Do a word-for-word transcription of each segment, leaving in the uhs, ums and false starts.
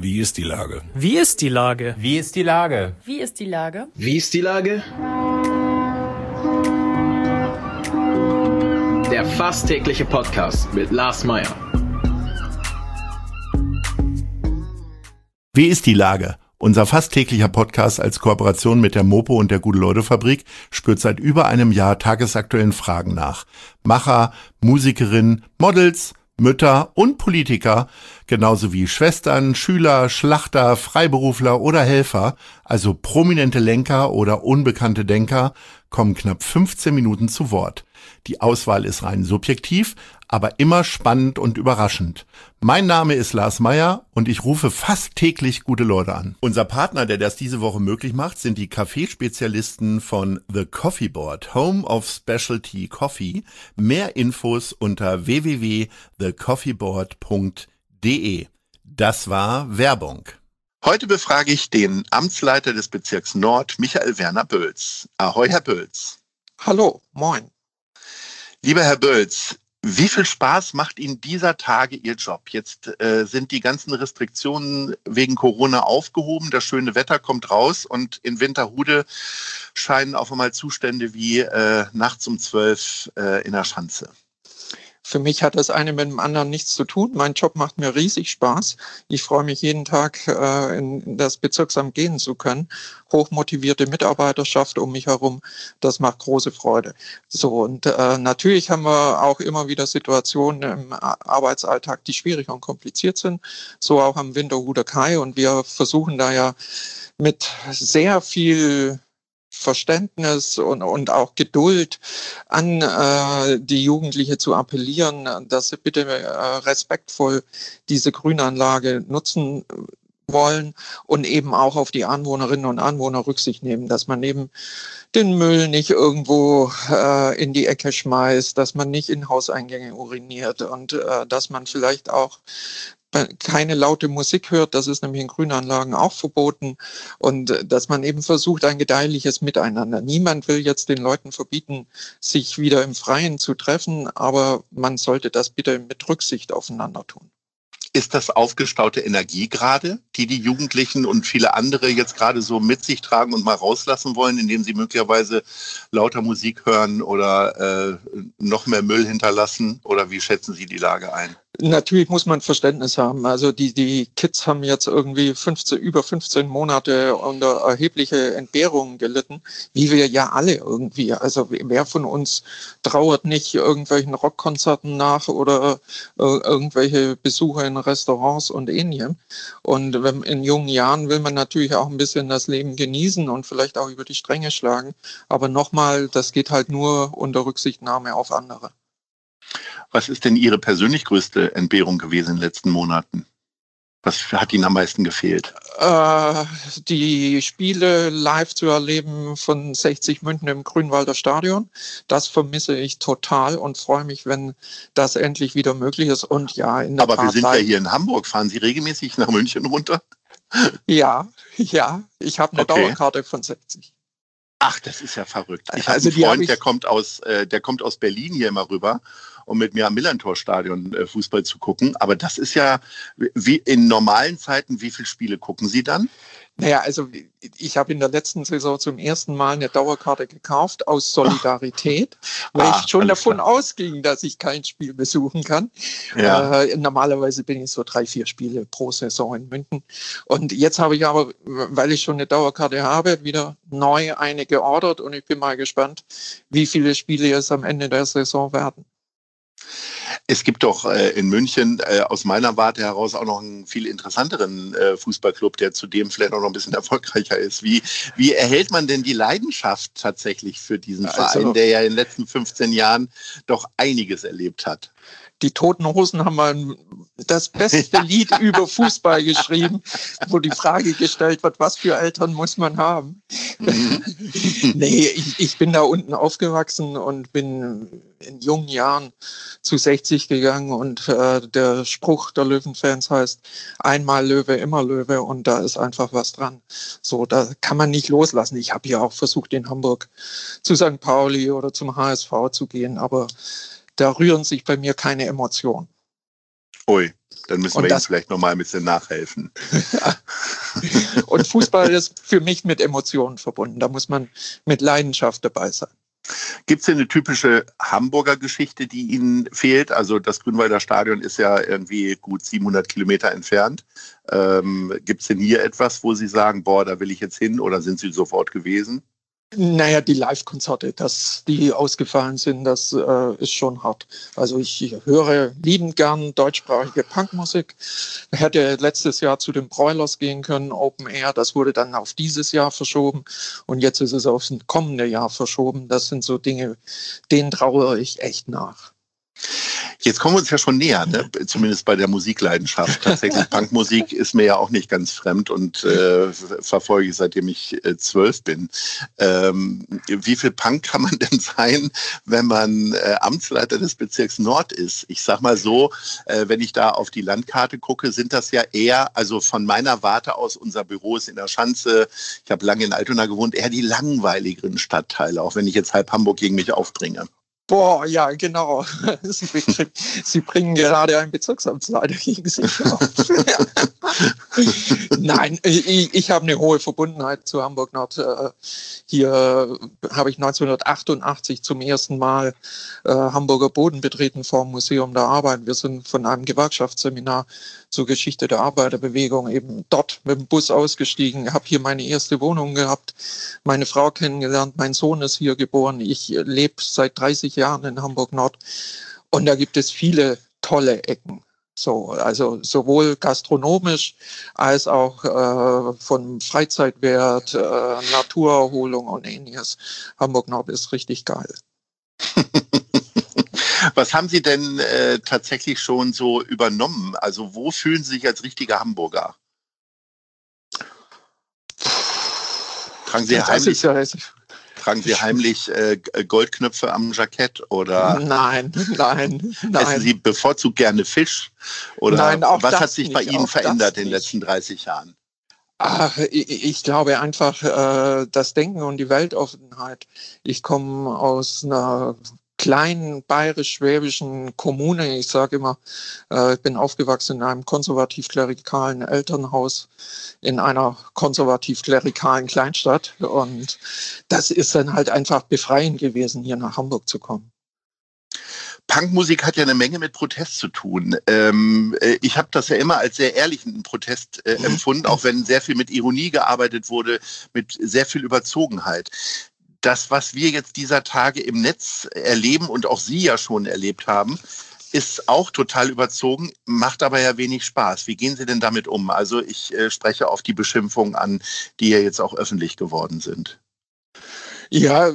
Wie ist die Lage? Wie ist die Lage? Wie ist die Lage? Wie ist die Lage? Wie ist die Lage? Der fast tägliche Podcast mit Lars Meyer. Wie ist die Lage? Unser fast täglicher Podcast als Kooperation mit der Mopo und der Gute-Leute-Fabrik spürt seit über einem Jahr tagesaktuellen Fragen nach. Macher, Musikerinnen, Models, Mütter und Politiker, genauso wie Schwestern, Schüler, Schlachter, Freiberufler oder Helfer, also prominente Lenker oder unbekannte Denker, kommen knapp fünfzehn Minuten zu Wort. Die Auswahl ist rein subjektiv, aber immer spannend und überraschend. Mein Name ist Lars Meyer und ich rufe fast täglich gute Leute an. Unser Partner, der das diese Woche möglich macht, sind die Kaffeespezialisten von The Coffee Board, Home of Specialty Coffee. Mehr Infos unter w w w punkt the coffee board punkt d e. Das war Werbung. Heute befrage ich den Amtsleiter des Bezirks Nord, Michael Werner Bölz. Ahoi, Herr Bölz. Hallo, moin. Lieber Herr Bölz, wie viel Spaß macht Ihnen dieser Tage Ihr Job? Jetzt äh, sind die ganzen Restriktionen wegen Corona aufgehoben, das schöne Wetter kommt raus und in Winterhude scheinen auf einmal Zustände wie äh, nachts um zwölf äh, in der Schanze. Für mich hat das eine mit dem anderen nichts zu tun. Mein Job macht mir riesig Spaß. Ich freue mich jeden Tag, äh, in das Bezirksamt gehen zu können. Hochmotivierte Mitarbeiterschaft um mich herum, das macht große Freude. So, und äh, natürlich haben wir auch immer wieder Situationen im Arbeitsalltag, die schwierig und kompliziert sind. So auch am Winterhuder Kai. Und wir versuchen da ja mit sehr viel Verständnis und, und auch Geduld an äh, die Jugendliche zu appellieren, dass sie bitte äh, respektvoll diese Grünanlage nutzen wollen und eben auch auf die Anwohnerinnen und Anwohner Rücksicht nehmen, dass man eben den Müll nicht irgendwo äh, in die Ecke schmeißt, dass man nicht in Hauseingänge uriniert und äh, dass man vielleicht auch keine laute Musik hört, das ist nämlich in Grünanlagen auch verboten, und dass man eben versucht, ein gedeihliches Miteinander. Niemand will jetzt den Leuten verbieten, sich wieder im Freien zu treffen, aber man sollte das bitte mit Rücksicht aufeinander tun. Ist das aufgestaute Energie gerade, die die Jugendlichen und viele andere jetzt gerade so mit sich tragen und mal rauslassen wollen, indem sie möglicherweise lauter Musik hören oder äh, noch mehr Müll hinterlassen? Oder wie schätzen Sie die Lage ein? Natürlich muss man Verständnis haben. Also die, die Kids haben jetzt irgendwie fünfzehn, über fünfzehn Monate unter erhebliche Entbehrungen gelitten, wie wir ja alle irgendwie. Also wer von uns trauert nicht irgendwelchen Rockkonzerten nach oder äh, irgendwelche Besuche in Restaurants und ähnlichem. Und wenn, in jungen Jahren will man natürlich auch ein bisschen das Leben genießen und vielleicht auch über die Stränge schlagen. Aber nochmal, das geht halt nur unter Rücksichtnahme auf andere. Was ist denn Ihre persönlich größte Entbehrung gewesen in den letzten Monaten? Was hat Ihnen am meisten gefehlt? Äh, die Spiele live zu erleben von sechzig München im Grünwalder Stadion, das vermisse ich total und freue mich, wenn das endlich wieder möglich ist. Und ja, in der Aber Tat, wir sind ja hier in Hamburg. Fahren Sie regelmäßig nach München runter? Ja, ja. Ich habe eine Okay. Dauerkarte von sechzig. Ach, das ist ja verrückt. Ich Also habe die einen hab Freund, ich- der kommt aus, äh, der kommt aus Berlin hier immer rüber, um mit mir am Millantor-Stadion äh, Fußball zu gucken. Aber das ist ja, wie in normalen Zeiten, wie viele Spiele gucken Sie dann? Naja, also ich habe in der letzten Saison zum ersten Mal eine Dauerkarte gekauft aus Solidarität, weil Ah, ich schon alles davon klar. ausging, dass ich kein Spiel besuchen kann. Ja. Äh, normalerweise bin ich so drei, vier Spiele pro Saison in München. Und jetzt habe ich aber, weil ich schon eine Dauerkarte habe, wieder neu eine geordert und ich bin mal gespannt, wie viele Spiele es am Ende der Saison werden. Es gibt doch äh, in München äh, aus meiner Warte heraus auch noch einen viel interessanteren äh, Fußballclub, der zudem vielleicht auch noch ein bisschen erfolgreicher ist. Wie, wie erhält man denn die Leidenschaft tatsächlich für diesen Also- Verein, der ja in den letzten fünfzehn Jahren doch einiges erlebt hat? Die Toten Hosen haben mal das beste Lied über Fußball geschrieben, wo die Frage gestellt wird, was für Eltern muss man haben? Mhm. Nee, ich, ich bin da unten aufgewachsen und bin in jungen Jahren zu sechzig gegangen und äh, der Spruch der Löwenfans heißt, einmal Löwe, immer Löwe, und da ist einfach was dran. So, da kann man nicht loslassen. Ich habe ja auch versucht, in Hamburg zu Sankt Pauli oder zum H S V zu gehen, aber da rühren sich bei mir keine Emotionen. Ui, dann müssen Und wir Ihnen das- vielleicht nochmal ein bisschen nachhelfen. Und Fußball ist für mich mit Emotionen verbunden. Da muss man mit Leidenschaft dabei sein. Gibt es denn eine typische Hamburger Geschichte, die Ihnen fehlt? Also das Grünwalder Stadion ist ja irgendwie gut siebenhundert Kilometer entfernt. Ähm, Gibt es denn hier etwas, wo Sie sagen, boah, da will ich jetzt hin, oder sind Sie sofort gewesen? Naja, die Live-Konzerte, dass die ausgefallen sind, das äh, ist schon hart. Also ich höre liebend gern deutschsprachige Punkmusik. Hätte letztes Jahr zu den Broilers gehen können, Open Air. Das wurde dann auf dieses Jahr verschoben. Und jetzt ist es aufs kommende Jahr verschoben. Das sind so Dinge, denen trauere ich echt nach. Jetzt kommen wir uns ja schon näher, ne? Zumindest bei der Musikleidenschaft. Tatsächlich, Punkmusik ist mir ja auch nicht ganz fremd und äh, verfolge ich, seitdem ich äh, zwölf bin. Ähm, wie viel Punk kann man denn sein, wenn man äh, Amtsleiter des Bezirks Nord ist? Ich sag mal so, äh, wenn ich da auf die Landkarte gucke, sind das ja eher, also von meiner Warte aus, unser Büro ist in der Schanze, ich habe lange in Altona gewohnt, eher die langweiligeren Stadtteile, auch wenn ich jetzt halb Hamburg gegen mich aufbringe. Boah, ja, genau. Sie, bekrieg, Sie bringen gerade einen Bezirksamtsleiter gegen sich auf. Nein, ich, ich habe eine hohe Verbundenheit zu Hamburg Nord. Hier habe ich neunzehnhundertachtundachtzig zum ersten Mal äh, Hamburger Boden betreten vor dem Museum der Arbeit. Wir sind von einem Gewerkschaftsseminar zur Geschichte der Arbeiterbewegung eben dort mit dem Bus ausgestiegen, habe hier meine erste Wohnung gehabt, meine Frau kennengelernt, mein Sohn ist hier geboren. Ich lebe seit dreißig Jahren in Hamburg Nord und da gibt es viele tolle Ecken. So, also sowohl gastronomisch als auch äh, von Freizeitwert, äh, Naturerholung und ähnliches. Hamburg Nord ist richtig geil. Was haben Sie denn äh, tatsächlich schon so übernommen? Also wo fühlen Sie sich als richtiger Hamburger? Tragen Sie Das heimlich, ist ja, tragen Sie heimlich äh, Goldknöpfe am Jackett oder nein, nein, essen nein. Sie bevorzugt gerne Fisch? Oder Nein, auch was das hat sich bei nicht, Ihnen auch verändert das in den nicht. letzten dreißig Jahren? Ach, ich, ich glaube einfach äh, das Denken und die Weltoffenheit. Ich komme aus einer kleinen bayerisch-schwäbischen Kommune. Ich sage immer, äh, ich bin aufgewachsen in einem konservativ-klerikalen Elternhaus in einer konservativ-klerikalen Kleinstadt. Und das ist dann halt einfach befreiend gewesen, hier nach Hamburg zu kommen. Punkmusik hat ja eine Menge mit Protest zu tun. Ähm, äh, ich habe das ja immer als sehr ehrlichen Protest äh, empfunden, auch wenn sehr viel mit Ironie gearbeitet wurde, mit sehr viel Überzogenheit. Das, was wir jetzt dieser Tage im Netz erleben und auch Sie ja schon erlebt haben, ist auch total überzogen, macht aber ja wenig Spaß. Wie gehen Sie denn damit um? Also ich äh, spreche auf die Beschimpfungen an, die ja jetzt auch öffentlich geworden sind. Ja,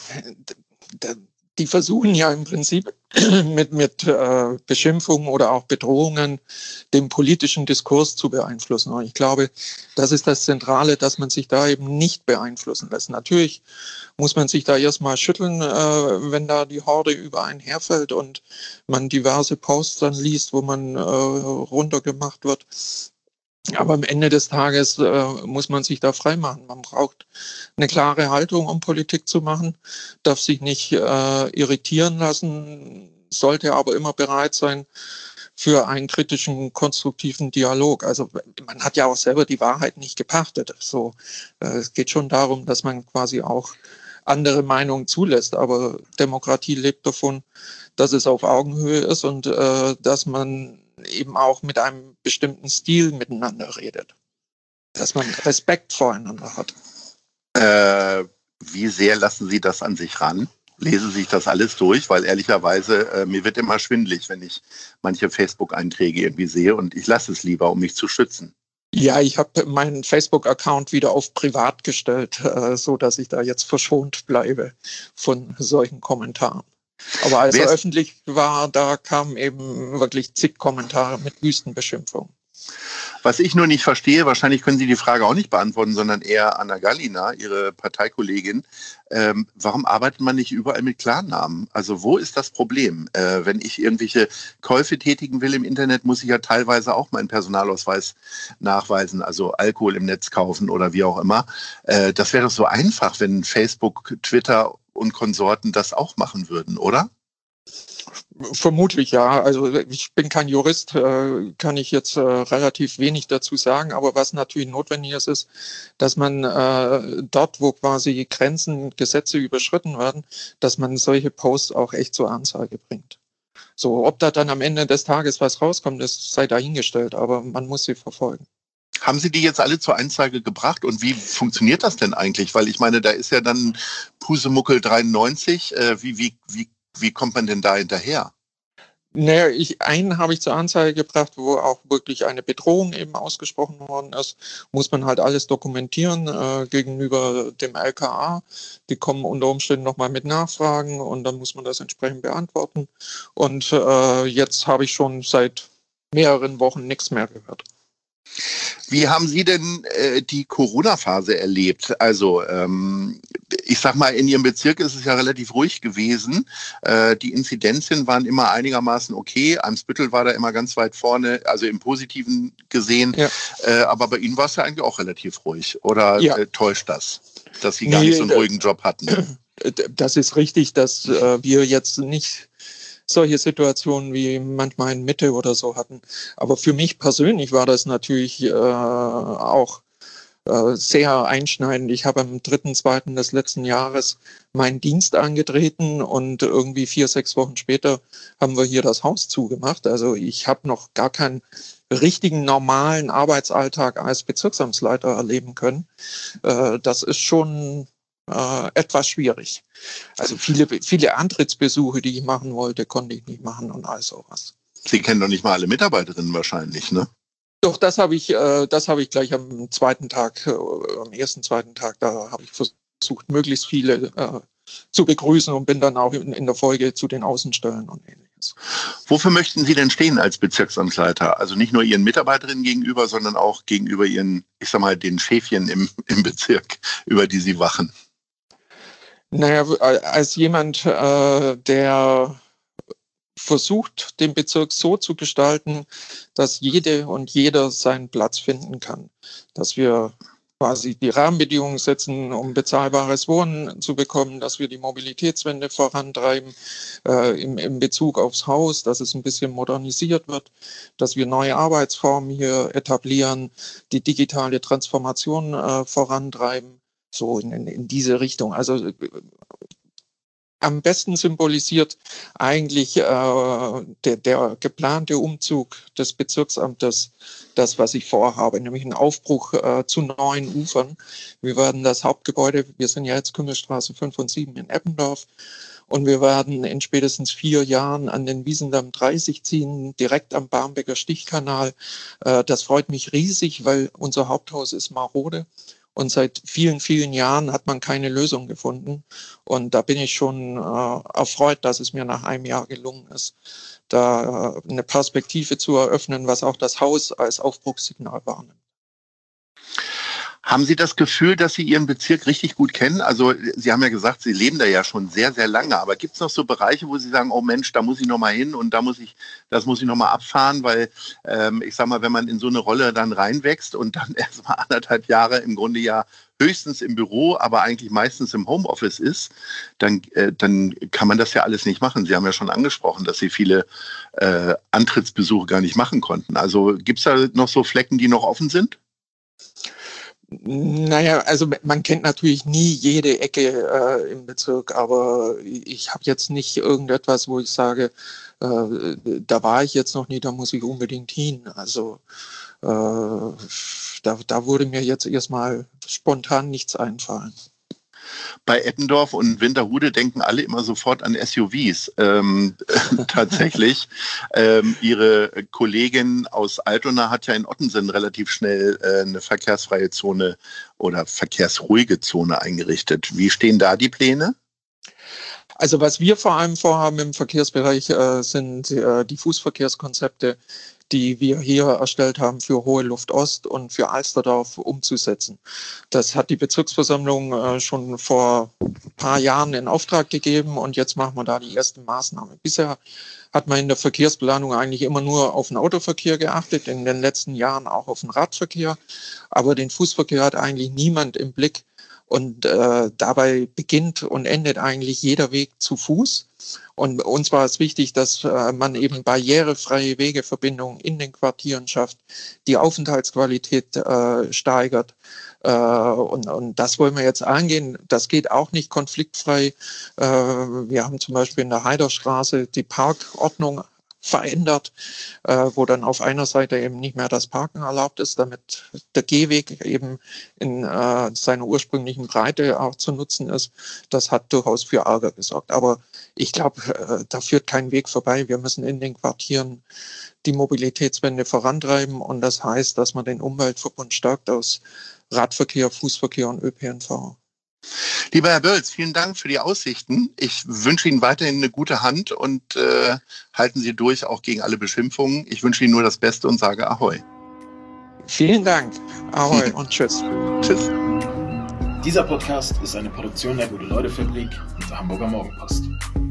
die versuchen ja im Prinzip mit, mit äh, Beschimpfungen oder auch Bedrohungen den politischen Diskurs zu beeinflussen. Und ich glaube, das ist das Zentrale, dass man sich da eben nicht beeinflussen lässt. Natürlich muss man sich da erstmal schütteln, äh, wenn da die Horde über einen herfällt und man diverse Posts dann liest, wo man äh, runtergemacht wird. Aber am Ende des Tages äh, muss man sich da freimachen. Man braucht eine klare Haltung, um Politik zu machen, darf sich nicht äh, irritieren lassen, sollte aber immer bereit sein für einen kritischen, konstruktiven Dialog. Also man hat ja auch selber die Wahrheit nicht gepachtet. So, äh, es geht schon darum, dass man quasi auch andere Meinungen zulässt. Aber Demokratie lebt davon, dass es auf Augenhöhe ist und äh, dass man eben auch mit einem bestimmten Stil miteinander redet. Dass man Respekt voreinander hat. Äh, wie sehr lassen Sie das an sich ran? Lesen Sie sich das alles durch? Weil ehrlicherweise, äh, mir wird immer schwindelig, wenn ich manche Facebook-Einträge irgendwie sehe und ich lasse es lieber, um mich zu schützen. Ja, ich habe meinen Facebook-Account wieder auf privat gestellt, äh, so dass ich da jetzt verschont bleibe von solchen Kommentaren. Aber als er öffentlich war, da kamen eben wirklich zig Kommentare mit Wüstenbeschimpfungen. Was ich nur nicht verstehe, wahrscheinlich können Sie die Frage auch nicht beantworten, sondern eher Anna Gallina, Ihre Parteikollegin, ähm, warum arbeitet man nicht überall mit Klarnamen? Also wo ist das Problem? Äh, wenn ich irgendwelche Käufe tätigen will im Internet, muss ich ja teilweise auch meinen Personalausweis nachweisen, also Alkohol im Netz kaufen oder wie auch immer. Äh, das wäre doch so einfach, wenn Facebook, Twitter und Konsorten das auch machen würden, oder? Vermutlich ja. Also ich bin kein Jurist, äh, kann ich jetzt äh, relativ wenig dazu sagen. Aber was natürlich notwendig ist, ist, dass man äh, dort, wo quasi Grenzen, Gesetze überschritten werden, dass man solche Posts auch echt zur Anzeige bringt. So, ob da dann am Ende des Tages was rauskommt, das sei dahingestellt, aber man muss sie verfolgen. Haben Sie die jetzt alle zur Anzeige gebracht und wie funktioniert das denn eigentlich? Weil ich meine, da ist ja dann Pusemuckel dreiundneunzig. Äh, wie, wie, wie, wie kommt man denn da hinterher? Naja, ich, einen habe ich zur Anzeige gebracht, wo auch wirklich eine Bedrohung eben ausgesprochen worden ist. Muss man halt alles dokumentieren äh, gegenüber dem L K A. Die kommen unter Umständen nochmal mit Nachfragen und dann muss man das entsprechend beantworten. Und äh, jetzt habe ich schon seit mehreren Wochen nichts mehr gehört. Wie haben Sie denn äh, die Corona-Phase erlebt? Also ähm, ich sag mal, in Ihrem Bezirk ist es ja relativ ruhig gewesen. Äh, die Inzidenzien waren immer einigermaßen okay. Eimsbüttel war da immer ganz weit vorne, also im Positiven gesehen. Ja. Äh, aber bei Ihnen war es ja eigentlich auch relativ ruhig. Oder ja. äh, täuscht das, dass Sie gar nee, nicht so einen ruhigen Job hatten? Das ist richtig, dass äh, wir jetzt nicht solche Situationen wie manchmal in Mitte oder so hatten. Aber für mich persönlich war das natürlich äh, auch äh, sehr einschneidend. Ich habe am dritten zweiten des letzten Jahres meinen Dienst angetreten und irgendwie vier, sechs Wochen später haben wir hier das Haus zugemacht. Also ich habe noch gar keinen richtigen normalen Arbeitsalltag als Bezirksamtsleiter erleben können. Äh, das ist schon Äh, etwas schwierig. Also viele, viele Antrittsbesuche, die ich machen wollte, konnte ich nicht machen und all sowas. Sie kennen doch nicht mal alle Mitarbeiterinnen wahrscheinlich, ne? Doch, das habe ich, äh, das habe ich gleich am zweiten Tag, äh, am ersten, zweiten Tag, da habe ich versucht, möglichst viele äh, zu begrüßen und bin dann auch in, in der Folge zu den Außenstellen und ähnliches. Wofür möchten Sie denn stehen als Bezirksamtsleiter? Also nicht nur Ihren Mitarbeiterinnen gegenüber, sondern auch gegenüber Ihren, ich sag mal, den Schäfchen im, im Bezirk, über die Sie wachen. Naja, als jemand, äh, der versucht, den Bezirk so zu gestalten, dass jede und jeder seinen Platz finden kann. Dass wir quasi die Rahmenbedingungen setzen, um bezahlbares Wohnen zu bekommen, dass wir die Mobilitätswende vorantreiben äh, im, im Bezug aufs Haus, dass es ein bisschen modernisiert wird, dass wir neue Arbeitsformen hier etablieren, die digitale Transformation äh, vorantreiben. So in, in diese Richtung. Also äh, am besten symbolisiert eigentlich äh, der, der geplante Umzug des Bezirksamtes das, was ich vorhabe, nämlich einen Aufbruch äh, zu neuen Ufern. Wir werden das Hauptgebäude, wir sind ja jetzt Kümmelstraße fünf und sieben in Eppendorf, und wir werden in spätestens vier Jahren an den Wiesendamm dreißig ziehen, direkt am Barmbecker Stichkanal. Äh, das freut mich riesig, weil unser Haupthaus ist marode. Und seit vielen, vielen Jahren hat man keine Lösung gefunden. Und da bin ich schon äh, erfreut, dass es mir nach einem Jahr gelungen ist, da äh, eine Perspektive zu eröffnen, was auch das Haus als Aufbruchssignal wahrnimmt. Haben Sie das Gefühl, dass Sie Ihren Bezirk richtig gut kennen? Also Sie haben ja gesagt, Sie leben da ja schon sehr, sehr lange. Aber gibt es noch so Bereiche, wo Sie sagen, oh Mensch, da muss ich noch mal hin und da muss ich, das muss ich noch mal abfahren? Weil ähm, ich sag mal, wenn man in so eine Rolle dann reinwächst und dann erst mal anderthalb Jahre im Grunde ja höchstens im Büro, aber eigentlich meistens im Homeoffice ist, dann, äh, dann kann man das ja alles nicht machen. Sie haben ja schon angesprochen, dass Sie viele äh, Antrittsbesuche gar nicht machen konnten. Also gibt es da noch so Flecken, die noch offen sind? Naja, also man kennt natürlich nie jede Ecke äh, im Bezirk, aber ich habe jetzt nicht irgendetwas, wo ich sage, äh, da war ich jetzt noch nie, da muss ich unbedingt hin. Also äh, da, da würde mir jetzt erstmal spontan nichts einfallen. Bei Eppendorf und Winterhude denken alle immer sofort an S U Vs. Ähm, tatsächlich, ähm, Ihre Kollegin aus Altona hat ja in Ottensen relativ schnell äh, eine verkehrsfreie Zone oder verkehrsruhige Zone eingerichtet. Wie stehen da die Pläne? Also was wir vor allem vorhaben im Verkehrsbereich äh, sind äh, die Fußverkehrskonzepte, die wir hier erstellt haben für Hohe Luft Ost und für Alsterdorf umzusetzen. Das hat die Bezirksversammlung äh, schon vor ein paar Jahren in Auftrag gegeben und jetzt machen wir da die ersten Maßnahmen. Bisher hat man in der Verkehrsplanung eigentlich immer nur auf den Autoverkehr geachtet, in den letzten Jahren auch auf den Radverkehr, aber den Fußverkehr hat eigentlich niemand im Blick. Und äh, dabei beginnt und endet eigentlich jeder Weg zu Fuß. Und uns war es wichtig, dass äh, man eben barrierefreie Wegeverbindungen in den Quartieren schafft, die Aufenthaltsqualität äh, steigert. Äh, und, und das wollen wir jetzt angehen. Das geht auch nicht konfliktfrei. Äh, wir haben zum Beispiel in der Heiderstraße die Parkordnung verändert, äh, wo dann auf einer Seite eben nicht mehr das Parken erlaubt ist, damit der Gehweg eben in äh, seiner ursprünglichen Breite auch zu nutzen ist. Das hat durchaus für Ärger gesorgt. Aber ich glaube, äh, da führt kein Weg vorbei. Wir müssen in den Quartieren die Mobilitätswende vorantreiben und das heißt, dass man den Umweltverbund stärkt aus Radverkehr, Fußverkehr und Ö P N V. Lieber Herr Bölz, vielen Dank für die Aussichten. Ich wünsche Ihnen weiterhin eine gute Hand und äh, halten Sie durch, auch gegen alle Beschimpfungen. Ich wünsche Ihnen nur das Beste und sage Ahoi. Vielen Dank. Ahoi und tschüss. Tschüss. Dieser Podcast ist eine Produktion der Gute-Leute-Fabrik und der Hamburger Morgenpost.